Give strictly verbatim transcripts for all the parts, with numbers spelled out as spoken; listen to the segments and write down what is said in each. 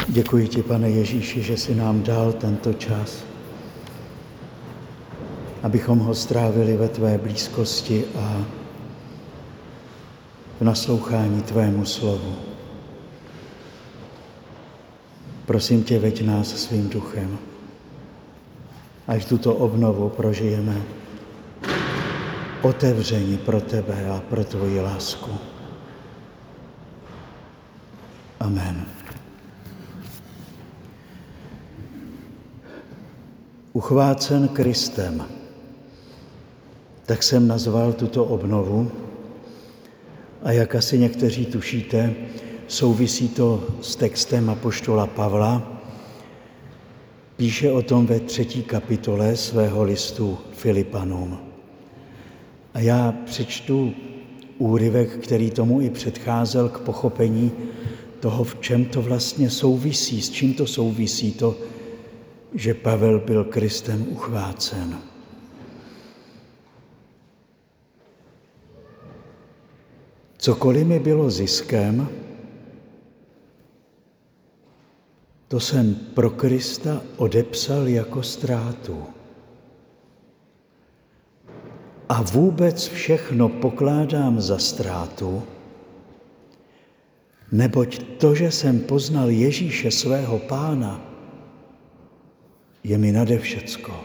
Děkuji ti, Pane Ježíši, že jsi nám dal tento čas, abychom ho strávili ve tvé blízkosti a v naslouchání tvému slovu. Prosím tě, veď nás svým duchem, až tuto obnovu prožijeme otevření pro tebe a pro tvoji lásku. Amen. Uchvácen Kristem. Tak jsem nazval tuto obnovu a jak asi někteří tušíte, souvisí to s textem apoštola Pavla. Píše o tom ve třetí kapitole svého listu Filipanům. A já přečtu úryvek, který tomu i předcházel k pochopení toho, v čem to vlastně souvisí, s čím to souvisí, to, že Pavel byl Kristem uchvácen. Cokoliv mi bylo ziskem, to jsem pro Krista odepsal jako ztrátu. A vůbec všechno pokládám za ztrátu, neboť to, že jsem poznal Ježíše svého Pána, je mi nade všecko.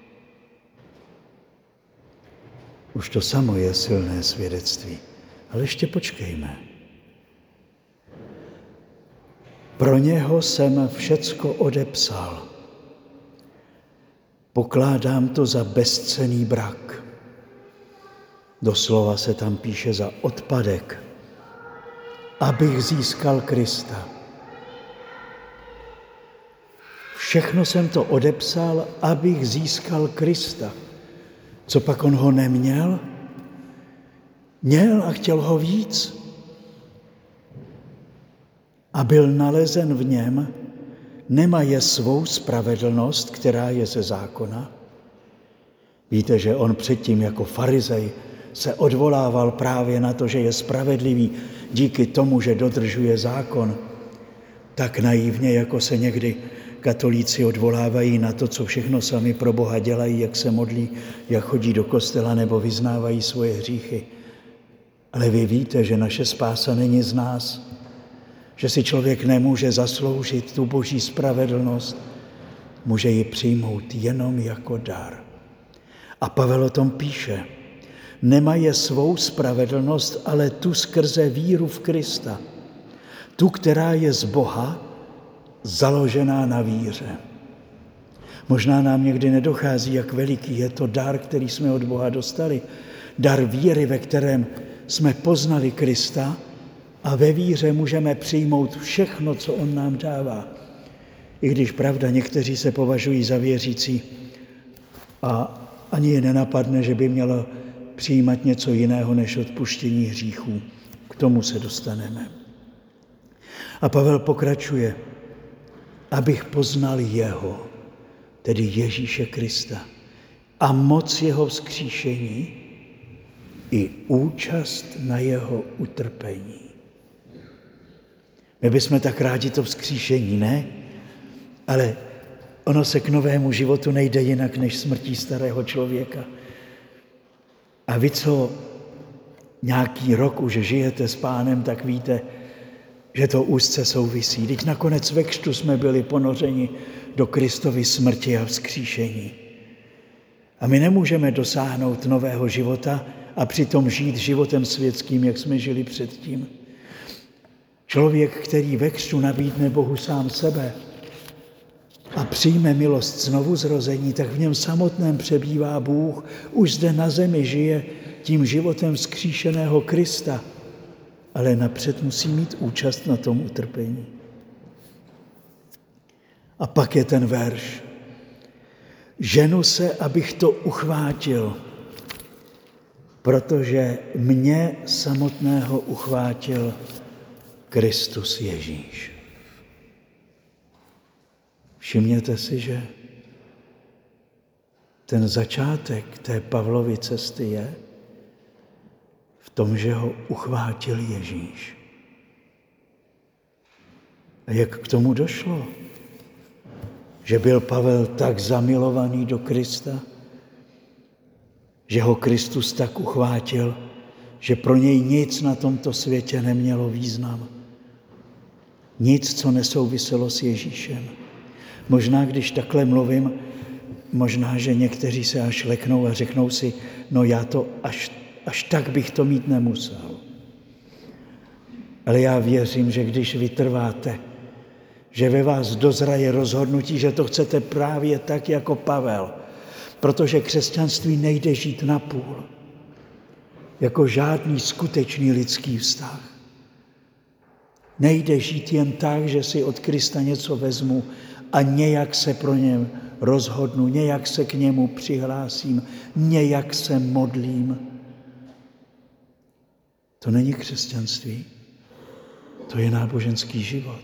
Už to samo je silné svědectví. Ale ještě počkejme. Pro něho jsem všecko odepsal. Pokládám to za bezcenný brak. Doslova se tam píše za odpadek, abych získal Krista. Všechno jsem to odepsal, abych získal Krista. Co pak on ho neměl? Měl a chtěl ho víc. A byl nalezen v něm, nemaje svou spravedlnost, která je ze zákona. Víte, že on předtím jako farizej se odvolával právě na to, že je spravedlivý díky tomu, že dodržuje zákon. Tak naivně, jako se někdy katolíci odvolávají na to, co všechno sami pro Boha dělají, jak se modlí, jak chodí do kostela nebo vyznávají svoje hříchy. Ale vy víte, že naše spása není z nás, že si člověk nemůže zasloužit tu boží spravedlnost, může ji přijmout jenom jako dar. A Pavel o tom píše, nemaje svou spravedlnost, ale tu skrze víru v Krista, tu, která je z Boha, založená na víře. Možná nám někdy nedochází, jak veliký je to dar, který jsme od Boha dostali. Dar víry, ve kterém jsme poznali Krista a ve víře můžeme přijmout všechno, co on nám dává. I když pravda, někteří se považují za věřící a ani je nenapadne, že by mělo přijímat něco jiného než odpuštění hříchů. K tomu se dostaneme. A Pavel pokračuje, abych poznal jeho, tedy Ježíše Krista, a moc jeho vzkříšení i účast na jeho utrpení. My bychom tak rádi to vzkříšení, ne? Ale ono se k novému životu nejde jinak, než smrtí starého člověka. A vy, co nějaký rok už žijete s Pánem, tak víte, že to úzce souvisí. Teď nakonec ve křtu jsme byli ponořeni do Kristovy smrti a vzkříšení. A my nemůžeme dosáhnout nového života a přitom žít životem světským, jak jsme žili předtím. Člověk, který ve křtu nabídne Bohu sám sebe a přijme milost znovuzrození, tak v něm samotném přebývá Bůh, už zde na zemi žije tím životem vzkříšeného Krista, ale napřed musí mít účast na tom utrpení. A pak je ten verš. Ženu se, abych to uchvátil, protože mě samotného uchvátil Kristus Ježíš. Všimněte si, že ten začátek té Pavlovy cesty je v tom, že ho uchvátil Ježíš. A jak k tomu došlo? Že byl Pavel tak zamilovaný do Krista, že ho Kristus tak uchvátil, že pro něj nic na tomto světě nemělo význam. Nic, co nesouviselo s Ježíšem. Možná, když takhle mluvím, možná, že někteří se až leknou a řeknou si, no já to až, až tak bych to mít nemusel. Ale já věřím, že když vytrváte, že ve vás dozraje rozhodnutí, že to chcete právě tak jako Pavel, protože křesťanství nejde žít napůl, jako žádný skutečný lidský vztah. Nejde žít jen tak, že si od Krista něco vezmu a nějak se pro něm rozhodnu, nějak se k němu přihlásím, nějak se modlím. To není křesťanství, to je náboženský život.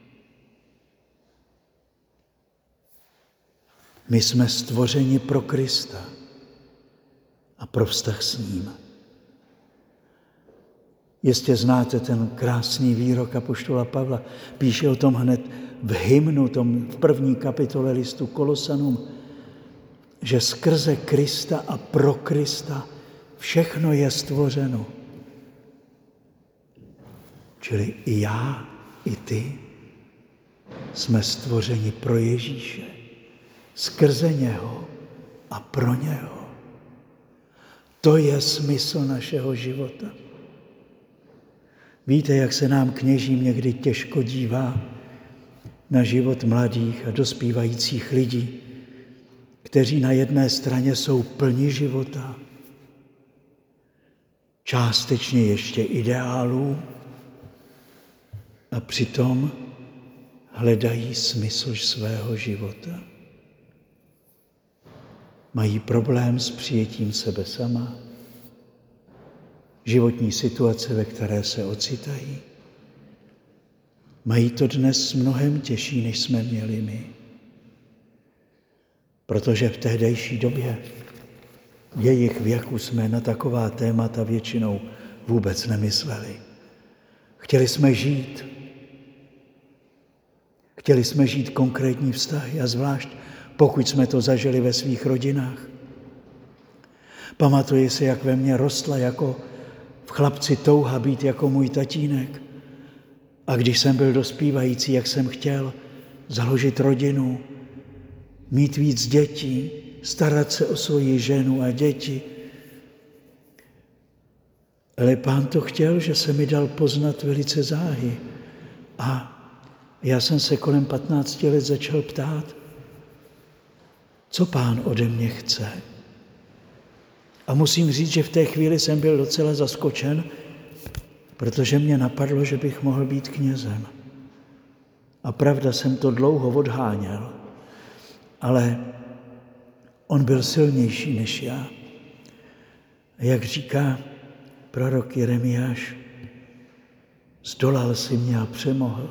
My jsme stvořeni pro Krista a pro vztah s ním. Jistě znáte ten krásný výrok apoštola Pavla. Píše o tom hned v hymnu, tom v první kapitole listu Kolosanům, že skrze Krista a pro Krista všechno je stvořeno. Čili i já, i ty jsme stvořeni pro Ježíše, skrze něho a pro něho. To je smysl našeho života. Víte, jak se nám kněžím někdy těžko dívá na život mladých a dospívajících lidí, kteří na jedné straně jsou plni života, částečně ještě ideálů a přitom hledají smysl svého života. Mají problém s přijetím sebe sama, životní situace, ve které se ocitají. Mají to dnes mnohem těžší, než jsme měli my. Protože v tehdejší době jejich věku jsme na taková témata většinou vůbec nemysleli. Chtěli jsme žít. Chtěli jsme žít konkrétní vztahy a zvlášť pokud jsme to zažili ve svých rodinách. Pamatuji si, jak ve mně rostla jako v chlapci touha být jako můj tatínek. A když jsem byl dospívající, jak jsem chtěl založit rodinu, mít víc dětí, starat se o svoji ženu a děti. Ale Pán to chtěl, že se mi dal poznat velice záhy. A já jsem se kolem patnácti let začal ptát, co Pán ode mě chce. A musím říct, že v té chvíli jsem byl docela zaskočen, protože mě napadlo, že bych mohl být knězem. A pravda, jsem to dlouho odháněl, ale on byl silnější než já. A jak říká prorok Jeremiáš, zdolal si mě a přemohl.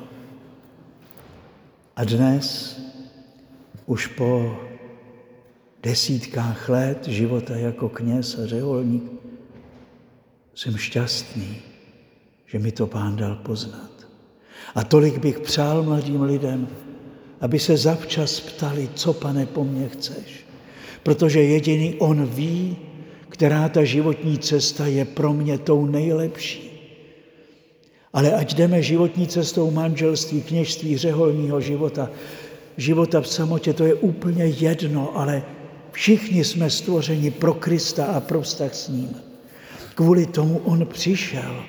A dnes, už po desítkách let života jako kněz a řeholník, jsem šťastný, že mi to Pán dal poznat. A tolik bych přál mladým lidem, aby se zavčas ptali, co, Pane, po mně chceš. Protože jediný on ví, která ta životní cesta je pro mě tou nejlepší. Ale ať jdeme životní cestou manželství, kněžství, řeholního života, života v samotě, to je úplně jedno, ale všichni jsme stvořeni pro Krista a pro vztah s ním. Kvůli tomu on přišel.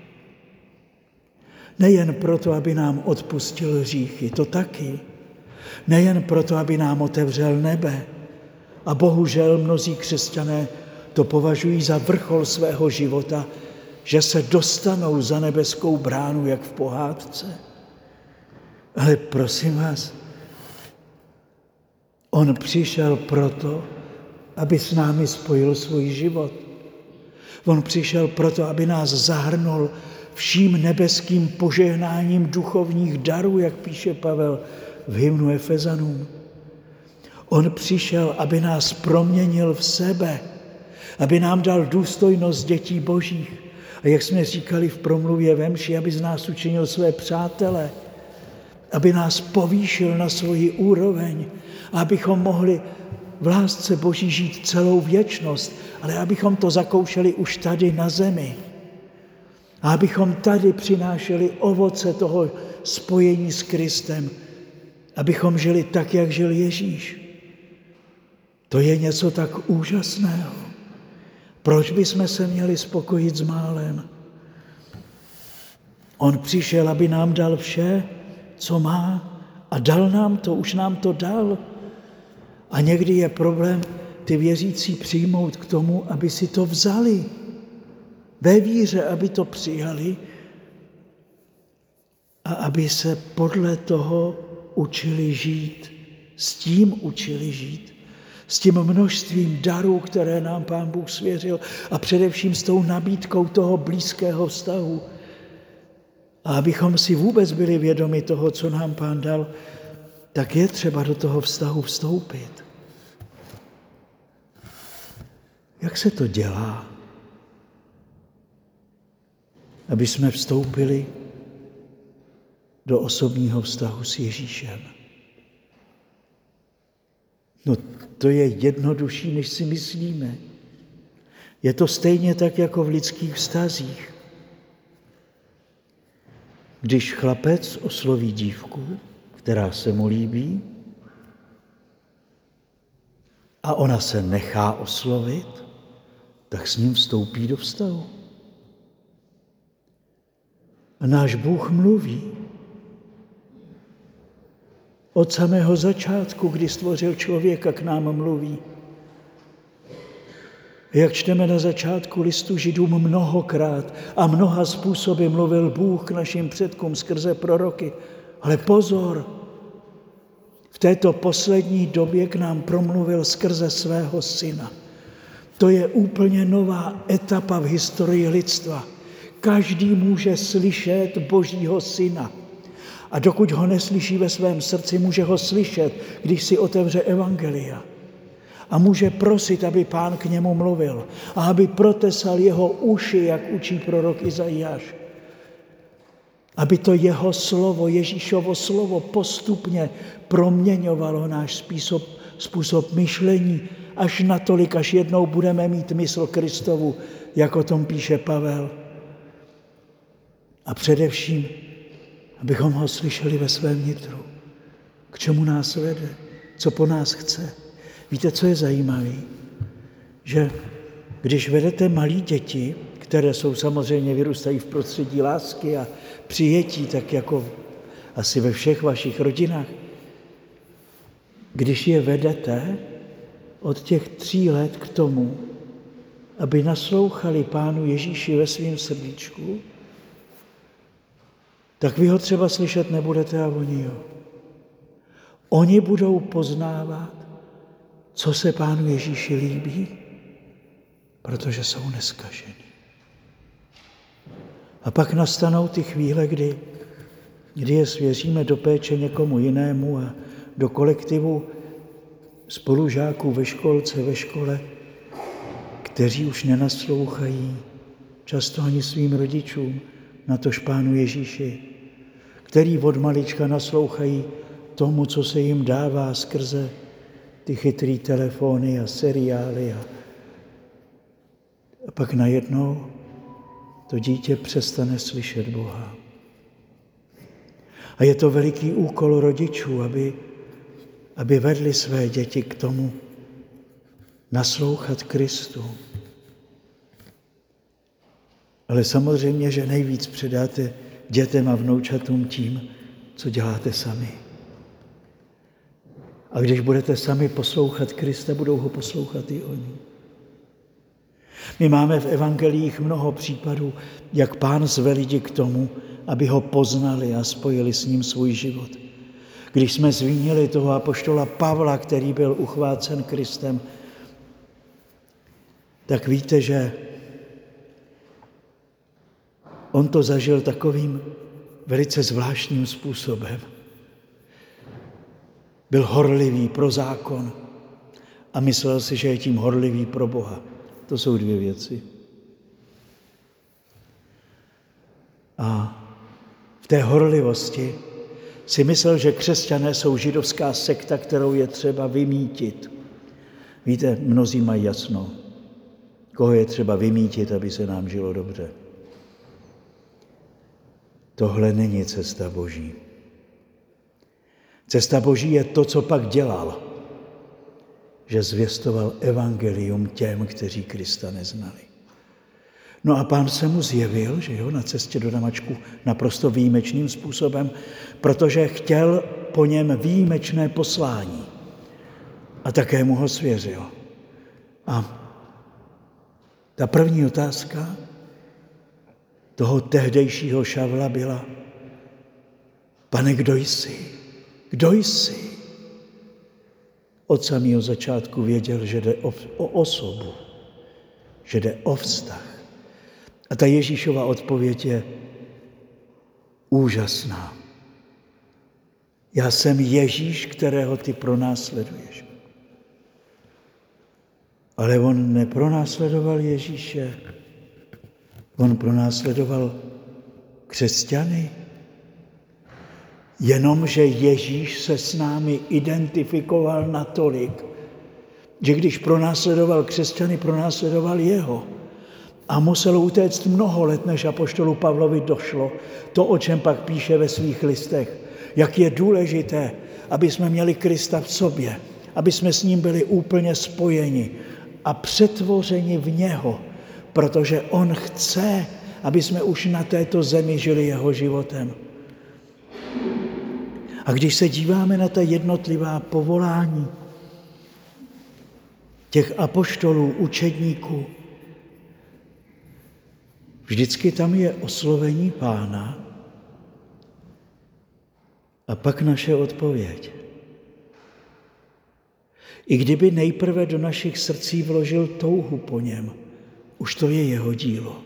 Nejen proto, aby nám odpustil hříchy, to taky. Nejen proto, aby nám otevřel nebe. A bohužel mnozí křesťané to považují za vrchol svého života, že se dostanou za nebeskou bránu, jak v pohádce. Ale prosím vás, on přišel proto, aby s námi spojil svůj život. On přišel proto, aby nás zahrnul vším nebeským požehnáním duchovních darů, jak píše Pavel v hymnu Efezanům. On přišel, aby nás proměnil v sebe, aby nám dal důstojnost dětí božích. A jak jsme říkali v promluvě ve mši, aby z nás učinil své přátele. aby nás povýšil na svoji úroveň, abychom mohli v lásce Boží žít celou věčnost, ale abychom to zakoušeli už tady na zemi. A abychom tady přinášeli ovoce toho spojení s Kristem, abychom žili tak, jak žil Ježíš. To je něco tak úžasného. Proč bychom se měli spokojit s málem? On přišel, aby nám dal vše, co má, a dal nám to, už nám to dal. A někdy je problém ty věřící přijmout k tomu, aby si to vzali. Ve víře, aby to přijali a aby se podle toho učili žít. S tím učili žít. S tím množstvím darů, které nám Pán Bůh svěřil a především s tou nabídkou toho blízkého vztahu. A abychom si vůbec byli vědomi toho, co nám Pán dal, tak je třeba do toho vztahu vstoupit. Jak se to dělá? Aby jsme vstoupili do osobního vztahu s Ježíšem. No to je jednodušší, než si myslíme. Je to stejně tak, jako v lidských vztazích. Když chlapec osloví dívku, která se mu líbí, a ona se nechá oslovit, tak s ním vstoupí do vztahu. A náš Bůh mluví. Od samého začátku, kdy stvořil člověka, k nám mluví. Jak čteme na začátku listu Židům, mnohokrát a mnoha způsoby mluvil Bůh k našim předkům skrze proroky. Ale pozor, v této poslední době k nám promluvil skrze svého syna. To je úplně nová etapa v historii lidstva. Každý může slyšet Božího syna. A dokud ho neslyší ve svém srdci, může ho slyšet, když si otevře evangelia. A může prosit, aby Pán k němu mluvil a aby protesal jeho uši, jak učí prorok Izajáš. Aby to jeho slovo, Ježíšovo slovo postupně proměňovalo náš způsob, způsob myšlení, až natolik, až jednou budeme mít mysl Kristovu, jak o tom píše Pavel. A především, abychom ho slyšeli ve svém nitru. K čemu nás vede, co po nás chce. Víte, co je zajímavé? Že když vedete malí děti, které jsou samozřejmě vyrůstají v prostředí lásky a přijetí, tak jako asi ve všech vašich rodinách, když je vedete od těch tří let k tomu, aby naslouchali Pánu Ježíši ve svém srdíčku, tak vy ho třeba slyšet nebudete a oni jo. Oni budou poznávat, co se Pánu Ježíši líbí, protože jsou neskažení. A pak nastanou ty chvíle, kdy, kdy je svěříme do péče někomu jinému a do kolektivu spolužáků ve školce, ve škole, kteří už nenaslouchají často ani svým rodičům, natož Pánu Ježíši, který od malička naslouchají tomu, co se jim dává skrze ty chytrý telefony a seriály. A, a pak najednou to dítě přestane slyšet Boha. A je to veliký úkol rodičů, aby, aby vedli své děti k tomu naslouchat Kristu. Ale samozřejmě, že nejvíc předáte dětem a vnoučatům tím, co děláte sami. A když budete sami poslouchat Krista, budou ho poslouchat i oni. My máme v evangelích mnoho případů, jak Pán zve lidi k tomu, aby ho poznali a spojili s ním svůj život. Když jsme zmínili toho apoštola Pavla, který byl uchvácen Kristem, tak víte, že on to zažil takovým velice zvláštním způsobem. Byl horlivý pro zákon a myslel si, že je tím horlivý pro Boha. To jsou dvě věci. A v té horlivosti si myslel, že křesťané jsou židovská sekta, kterou je třeba vymítit. Víte, mnozí mají jasno, koho je třeba vymítit, aby se nám žilo dobře. Tohle není cesta Boží. Cesta Boží je to, co pak dělal, že zvěstoval evangelium těm, kteří Krista neznali. No a Pán se mu zjevil, že jo, na cestě do Damašku naprosto výjimečným způsobem, protože chtěl po něm výjimečné poslání. A také mu ho svěřil. A ta první otázka toho tehdejšího Šavla byla: Pane, kdo jsi? Kdo jsi? Od samého začátku věděl, že jde o, o osobu, že jde o vztah. A ta Ježíšova odpověď je úžasná. Já jsem Ježíš, kterého ty pronásleduješ. Ale on nepronásledoval Ježíše, on pronásledoval křesťany. Jenomže Ježíš se s námi identifikoval natolik, že když pronásledoval křesťany, pronásledoval jeho. A muselo utéct mnoho let, než apoštolu Pavlovi došlo to, o čem pak píše ve svých listech. Jak je důležité, aby jsme měli Krista v sobě, aby jsme s ním byli úplně spojeni a přetvořeni v něho, protože on chce, aby jsme už na této zemi žili jeho životem. A když se díváme na ta jednotlivá povolání těch apoštolů, učedníků, vždycky tam je oslovení Pána a pak naše odpověď. I kdyby nejprve do našich srdcí vložil touhu po něm, už to je jeho dílo.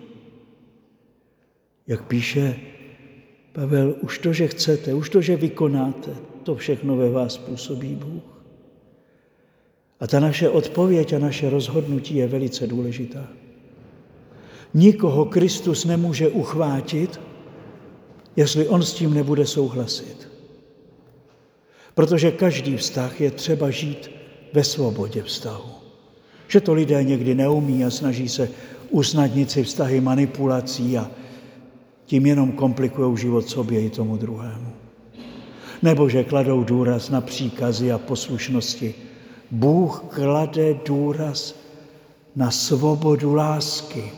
Jak píše Pavel, už to, že chcete, už to, že vykonáte, to všechno ve vás působí Bůh. A ta naše odpověď a naše rozhodnutí je velice důležitá. Nikoho Kristus nemůže uchvátit, jestli on s tím nebude souhlasit. Protože každý vztah je třeba žít ve svobodě vztahu. Že to lidé někdy neumí a snaží se usnadnit si vztahy manipulací a tím jenom komplikují život sobě i tomu druhému. Nebo že kladou důraz na příkazy a poslušnosti. Bůh klade důraz na svobodu lásky.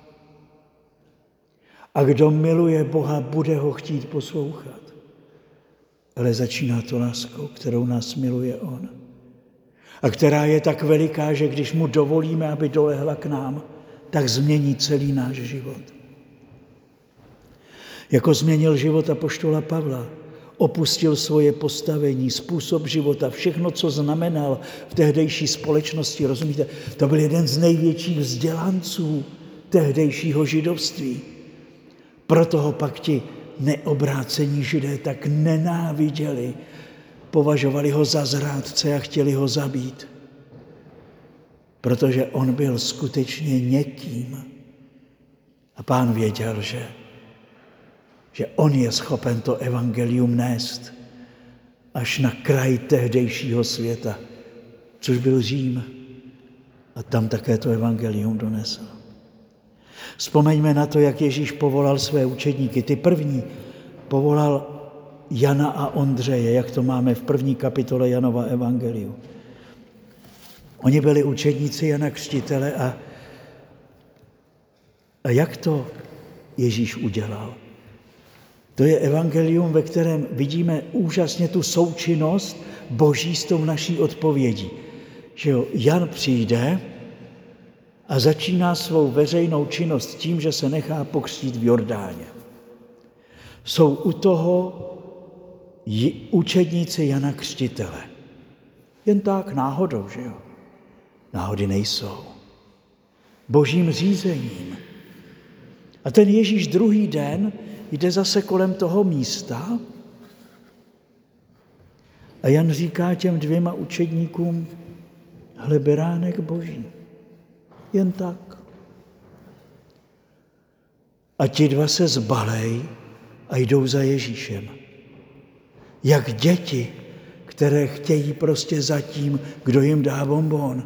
A kdo miluje Boha, bude ho chtít poslouchat. Ale začíná to láskou, kterou nás miluje on. A která je tak veliká, že když mu dovolíme, aby dolehla k nám, tak změní celý náš život. Jako změnil život apoštola Pavla, opustil svoje postavení, způsob života, všechno, co znamenal v tehdejší společnosti. Rozumíte? To byl jeden z největších vzdělanců tehdejšího židovství. Proto ho pak ti neobrácení Židé tak nenáviděli, považovali ho za zrádce a chtěli ho zabít. Protože on byl skutečně někým. A Pán věděl, že, že on je schopen to evangelium nést až na kraj tehdejšího světa, což byl Řím. A tam také to evangelium donesl. Vzpomeňme na to, jak Ježíš povolal své učedníky. Ty první povolal Jana a Ondřeje, jak to máme v první kapitole Janova evangeliu. Oni byli učedníci Jana Křtitele a, a jak to Ježíš udělal? To je evangelium, ve kterém vidíme úžasně tu součinnost Boží s tou naší odpovědí. Že jo, Jan přijde a začíná svou veřejnou činnost tím, že se nechá pokřtít v Jordáně. Jsou u toho učedníci Jana Křtitele. Jen tak náhodou, že jo? Náhody nejsou. Božím řízením. A ten Ježíš druhý den jde zase kolem toho místa a Jan říká těm dvěma učedníkům, hle, beránek Boží. Jen tak. A ti dva se zbalej a jdou za Ježíšem. Jak děti, které chtějí prostě za tím, kdo jim dá bonbon.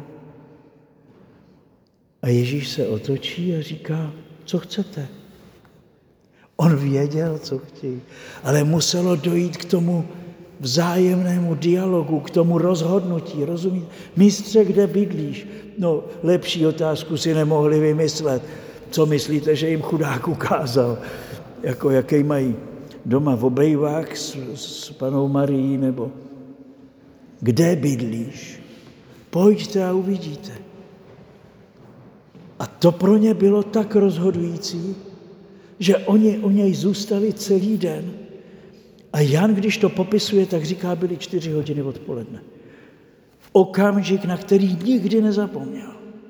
A Ježíš se otočí a říká, co chcete? On věděl, co chtějí, ale muselo dojít k tomu vzájemnému dialogu, k tomu rozhodnutí, rozumíte? Mistře, kde bydlíš? No, lepší otázku si nemohli vymyslet. Co myslíte, že jim chudák ukázal? Jako jaký mají doma v obejvách s, s panou Marií, nebo kde bydlíš? Pojďte a uvidíte. A to pro ně bylo tak rozhodující, že oni o něj zůstali celý den. A Jan, když to popisuje, tak říká, byly čtyři hodiny odpoledne. Okamžik, na který nikdy nezapomněl.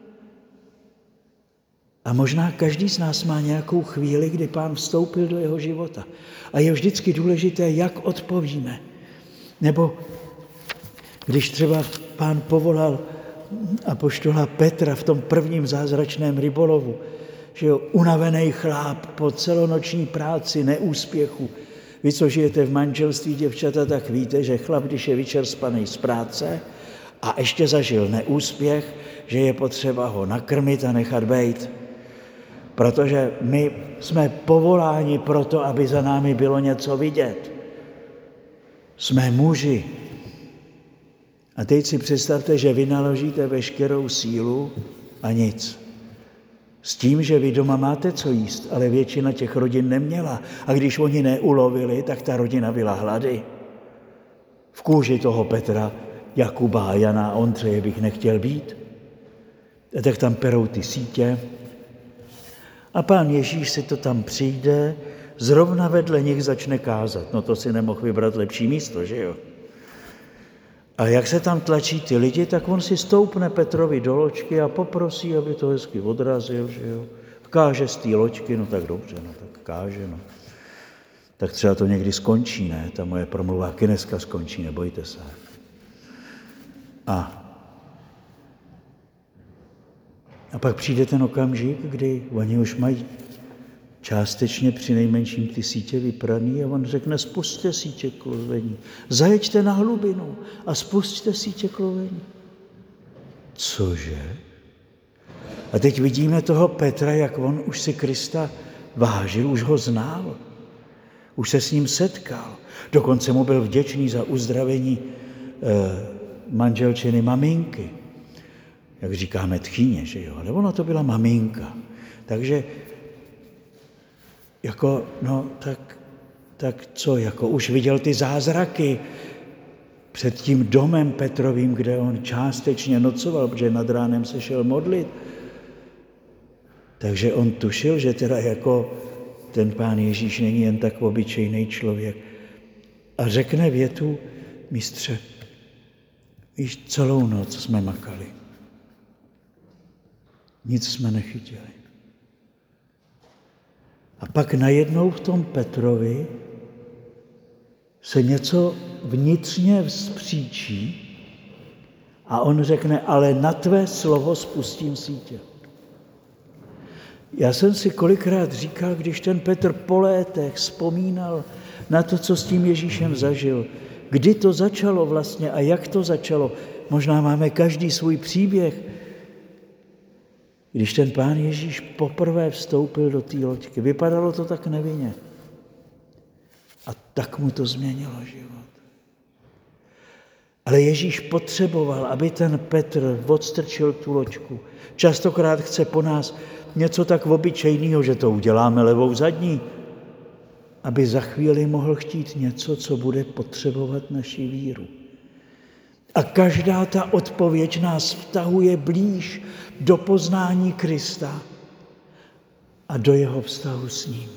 A možná každý z nás má nějakou chvíli, kdy Pán vstoupil do jeho života. A je vždycky důležité, jak odpovíme. Nebo když třeba Pán povolal apoštola Petra v tom prvním zázračném rybolovu, že jo, unavený chláp po celonoční práci, neúspěchu. Vy, co žijete v manželství, děvčata, tak víte, že chlap, když je vyčerpaný z práce a ještě zažil neúspěch, že je potřeba ho nakrmit a nechat bejt. Protože my jsme povoláni proto, aby za námi bylo něco vidět. Jsme muži. A teď si představte, že vynaložíte veškerou sílu a nic. S tím, že vy doma máte co jíst, ale většina těch rodin neměla. A když oni neulovili, tak ta rodina byla hlady. V kůži toho Petra, Jakuba a Jana a Ondřeje bych nechtěl být. A tak tam perou ty sítě. A Pán Ježíš si to tam přijde, zrovna vedle nich začne kázat. No to si nemohl vybrat lepší místo, že jo? A jak se tam tlačí ty lidi, tak on si stoupne Petrovi do loďky a poprosí, aby to hezky odrazil, že jo. Káže z té loďky, no tak dobře, no tak káže, no. Tak třeba to někdy skončí, ne? Ta moje promluva dneska skončí, nebojte se. A, a pak přijde ten okamžik, kdy oni už mají částečně při nejmenším ty sítě vypraný a on řekne, spusťte sítě k lovení. Zajeďte na hlubinu a spusťte sítě k lovení. Cože? A teď vidíme toho Petra, jak on už si Krista vážil, už ho znal. Už se s ním setkal. Dokonce mu byl vděčný za uzdravení eh, manželčiny maminky. Jak říkáme tchyně, že jo? Ale ona to byla maminka. Takže jako, no, tak, tak co, jako už viděl ty zázraky před tím domem Petrovým, kde on částečně nocoval, protože nad ránem se šel modlit. Takže on tušil, že teda jako ten Pán Ježíš není jen tak obyčejný člověk. A řekne větu, mistře, víš, celou noc jsme makali. Nic jsme nechytili. A pak najednou v tom Petrovi se něco vnitřně vzpříčí a on řekne, ale na tvé slovo spustím sítě. Já jsem si kolikrát říkal, když ten Petr po létech vzpomínal na to, co s tím Ježíšem zažil, kdy to začalo vlastně a jak to začalo. Možná máme každý svůj příběh. Když ten Pán Ježíš poprvé vstoupil do té loďky, vypadalo to tak nevinně. A tak mu to změnilo život. Ale Ježíš potřeboval, aby ten Petr odstrčil tu loďku. Častokrát chce po nás něco tak obyčejného, že to uděláme levou zadní, aby za chvíli mohl chtít něco, co bude potřebovat naši víru. A každá ta odpověď nás vtahuje blíž do poznání Krista a do jeho vztahu s ním.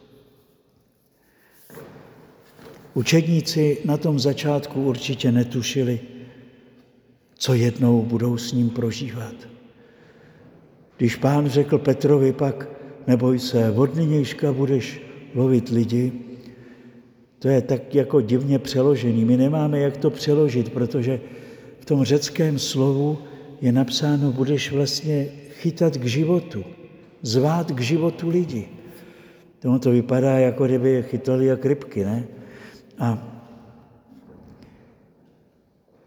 Učedníci na tom začátku určitě netušili, co jednou budou s ním prožívat. Když Pán řekl Petrovi pak, neboj se, od nynějška budeš lovit lidi, to je tak jako divně přeložený. My nemáme jak to přeložit, protože v tom řeckém slovu je napsáno, budeš vlastně chytat k životu, zvát k životu lidi. Tomu to vypadá, jako kdyby je chytali jak rybky, ne? A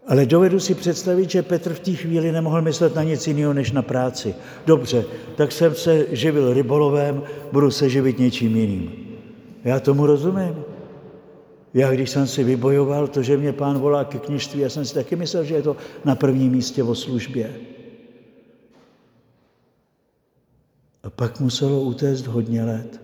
Ale dovedu si představit, že Petr v té chvíli nemohl myslet na nic jiného než na práci. Dobře, tak jsem se živil rybolovem, budu se živit něčím jiným. Já tomu rozumím. Já, když jsem si vybojoval to, že mě Pán volá ke kněžství, já jsem si taky myslel, že je to na prvním místě o službě. A pak muselo utéct hodně let,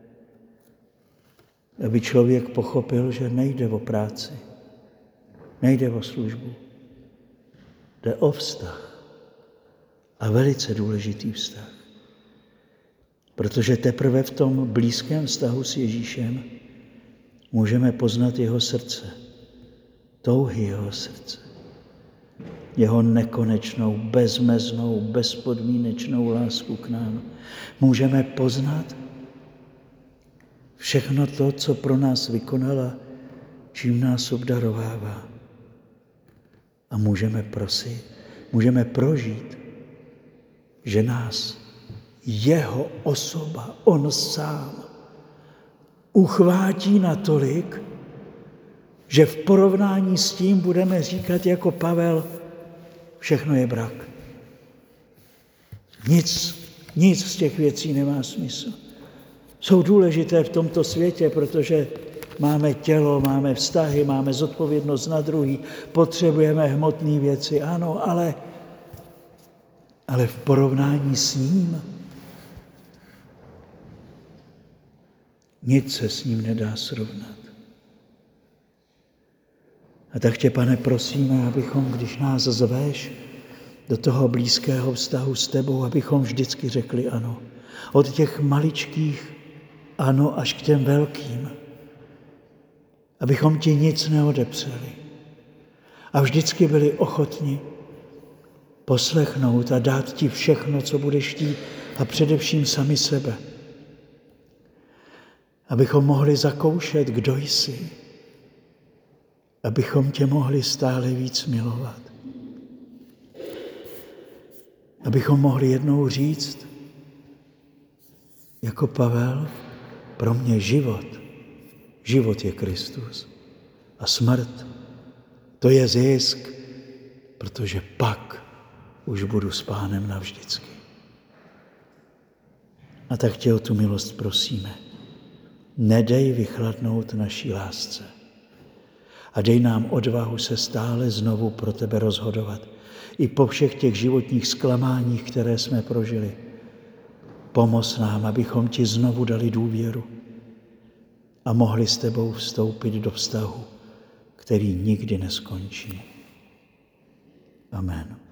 aby člověk pochopil, že nejde o práci, nejde o službu, jde o vztah. A velice důležitý vztah. Protože teprve v tom blízkém vztahu s Ježíšem můžeme poznat jeho srdce, touhy jeho srdce, jeho nekonečnou, bezmeznou, bezpodmínečnou lásku k nám. Můžeme poznat všechno to, co pro nás vykonala, čím nás obdarovává. A můžeme prosit, můžeme prožít, že nás jeho osoba, on sám, uchvátí natolik, že v porovnání s tím budeme říkat jako Pavel, všechno je brak. Nic, nic z těch věcí nemá smysl. Jsou důležité v tomto světě, protože máme tělo, máme vztahy, máme zodpovědnost na druhý, potřebujeme hmotné věci, ano, ale, ale v porovnání s ním nic se s ním nedá srovnat. A tak tě, Pane, prosíme, abychom, když nás zveš do toho blízkého vztahu s tebou, abychom vždycky řekli ano. Od těch maličkých ano až k těm velkým. Abychom ti nic neodepřeli. A vždycky byli ochotni poslechnout a dát ti všechno, co budeš chtít, a především sami sebe. Abychom mohli zakoušet, kdo jsi. Abychom tě mohli stále víc milovat. Abychom mohli jednou říct, jako Pavel, pro mě život, život je Kristus. A smrt, to je zisk, protože pak už budu s Pánem navždycky. A tak tě o tu milost prosíme. Nedej vychladnout naší lásce. A dej nám odvahu se stále znovu pro tebe rozhodovat. I po všech těch životních zklamáních, které jsme prožili. Pomoz nám, abychom ti znovu dali důvěru a mohli s tebou vstoupit do vztahu, který nikdy neskončí. Amen.